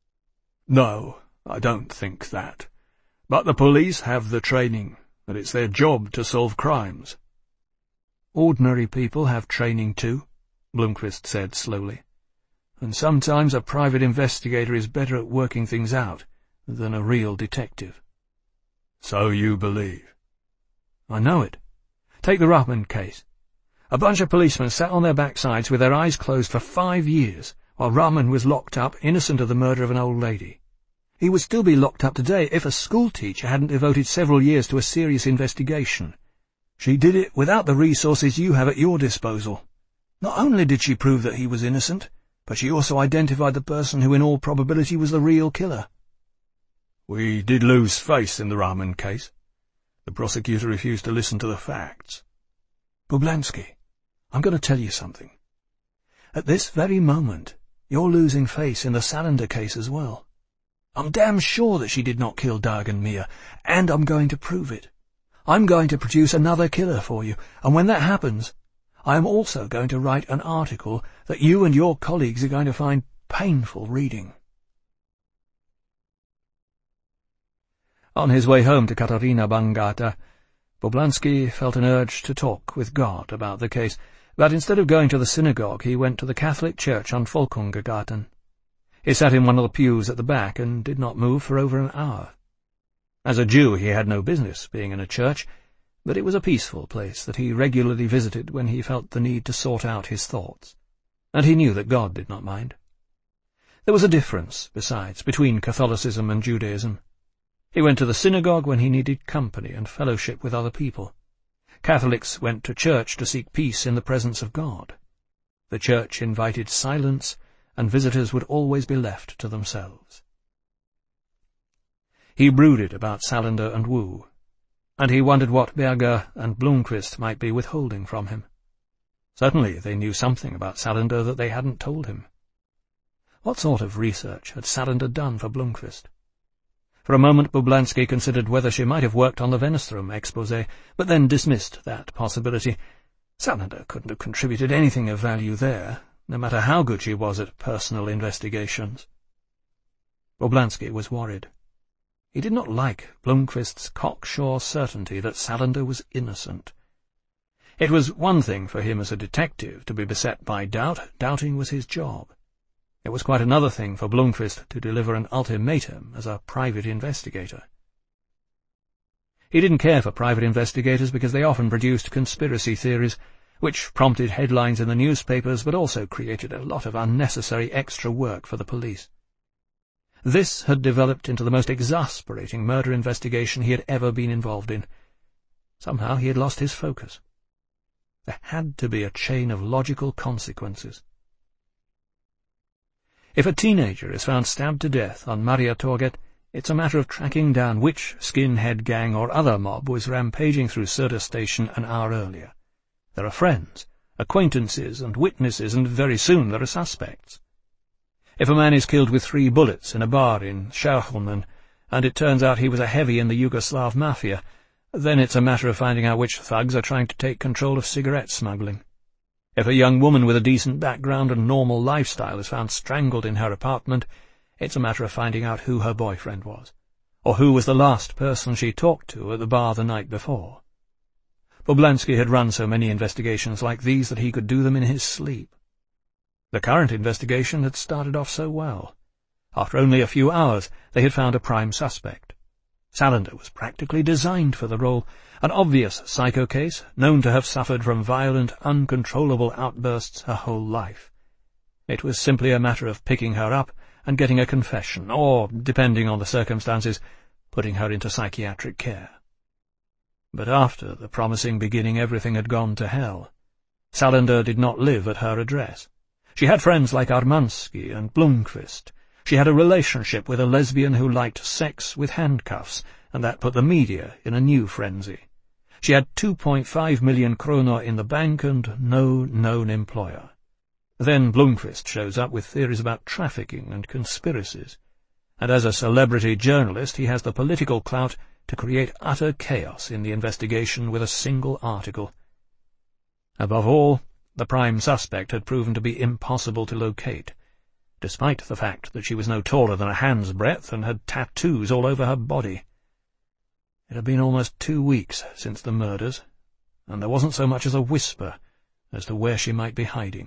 No, I don't think that. But the police have the training, and it's their job to solve crimes. Ordinary people have training too, Blomqvist said slowly. And sometimes a private investigator is better at working things out than a real detective. So you believe? I know it. Take the Rahman case. A bunch of policemen sat on their backsides with their eyes closed for 5 years, while Rahman was locked up, innocent of the murder of an old lady. He would still be locked up today if a schoolteacher hadn't devoted several years to a serious investigation. She did it without the resources you have at your disposal. Not only did she prove that he was innocent, but she also identified the person who in all probability was the real killer. We did lose face in the Rahman case. The prosecutor refused to listen to the facts. Boblansky, I'm going to tell you something. At this very moment, you're losing face in the Salander case as well. I'm damn sure that she did not kill Dag and Mia, and I'm going to prove it. I'm going to produce another killer for you, and when that happens, I am also going to write an article that you and your colleagues are going to find painful reading. On his way home to Katarina Bangata, Boblansky felt an urge to talk with God about the case, but instead of going to the synagogue he went to the Catholic church on Volkungergarten. He sat in one of the pews at the back and did not move for over an hour. As a Jew he had no business being in a church, but it was a peaceful place that he regularly visited when he felt the need to sort out his thoughts, and he knew that God did not mind. There was a difference, besides, between Catholicism and Judaism. He went to the synagogue when he needed company and fellowship with other people. Catholics went to church to seek peace in the presence of God. The church invited silence, and visitors would always be left to themselves. He brooded about Salander and Wu, and he wondered what Berger and Blomqvist might be withholding from him. Certainly they knew something about Salander that they hadn't told him. What sort of research had Salander done for Blomqvist? For a moment Boblansky considered whether she might have worked on the Wennerström exposé, but then dismissed that possibility. Salander couldn't have contributed anything of value there, no matter how good she was at personal investigations. Boblansky was worried. He did not like Blomqvist's cocksure certainty that Salander was innocent. It was one thing for him as a detective to be beset by doubt. Doubting was his job. It was quite another thing for Blomqvist to deliver an ultimatum as a private investigator. He didn't care for private investigators because they often produced conspiracy theories, which prompted headlines in the newspapers but also created a lot of unnecessary extra work for the police. This had developed into the most exasperating murder investigation he had ever been involved in. Somehow he had lost his focus. There had to be a chain of logical consequences. If a teenager is found stabbed to death on Mariatorget, it's a matter of tracking down which skinhead gang or other mob was rampaging through Söder station an hour earlier. There are friends, acquaintances, and witnesses, and very soon there are suspects. If a man is killed with 3 bullets in a bar in Scherholmen, and it turns out he was a heavy in the Yugoslav mafia, then it's a matter of finding out which thugs are trying to take control of cigarette smuggling. If a young woman with a decent background and normal lifestyle is found strangled in her apartment, it's a matter of finding out who her boyfriend was, or who was the last person she talked to at the bar the night before. Boblansky had run so many investigations like these that he could do them in his sleep. The current investigation had started off so well. After only a few hours, they had found a prime suspect. Salander was practically designed for the role, an obvious psycho case, known to have suffered from violent, uncontrollable outbursts her whole life. It was simply a matter of picking her up and getting a confession, or, depending on the circumstances, putting her into psychiatric care. But after the promising beginning everything had gone to hell. Salander did not live at her address. She had friends like Armansky and Blomqvist. She had a relationship with a lesbian who liked sex with handcuffs, and that put the media in a new frenzy. She had 2.5 million kroner in the bank and no known employer. Then Blomqvist shows up with theories about trafficking and conspiracies, and as a celebrity journalist he has the political clout to create utter chaos in the investigation with a single article. Above all, the prime suspect had proven to be impossible to locate, despite the fact that she was no taller than a hand's breadth and had tattoos all over her body. It had been almost 2 weeks since the murders, and there wasn't so much as a whisper as to where she might be hiding.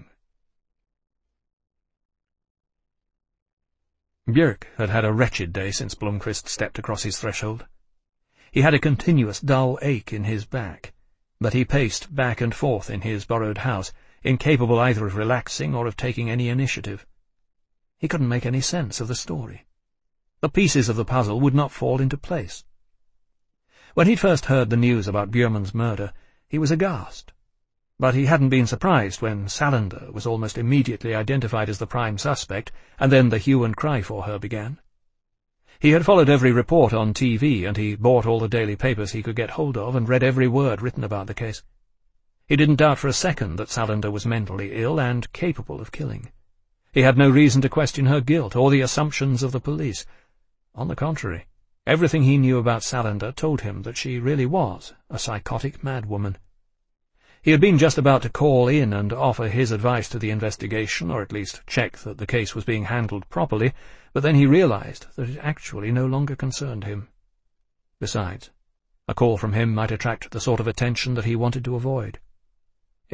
Björk had had a wretched day since Blomqvist stepped across his threshold. He had a continuous dull ache in his back, but he paced back and forth in his borrowed house, incapable either of relaxing or of taking any initiative. He couldn't make any sense of the story. The pieces of the puzzle would not fall into place. When he'd first heard the news about Björman's murder, he was aghast. But he hadn't been surprised when Salander was almost immediately identified as the prime suspect, and then the hue and cry for her began. He had followed every report on TV, and he bought all the daily papers he could get hold of and read every word written about the case. He didn't doubt for a second that Salander was mentally ill and capable of killing. He had no reason to question her guilt or the assumptions of the police. On the contrary, everything he knew about Salander told him that she really was a psychotic madwoman. He had been just about to call in and offer his advice to the investigation, or at least check that the case was being handled properly, but then he realized that it actually no longer concerned him. Besides, A call from him might attract the sort of attention that he wanted to avoid.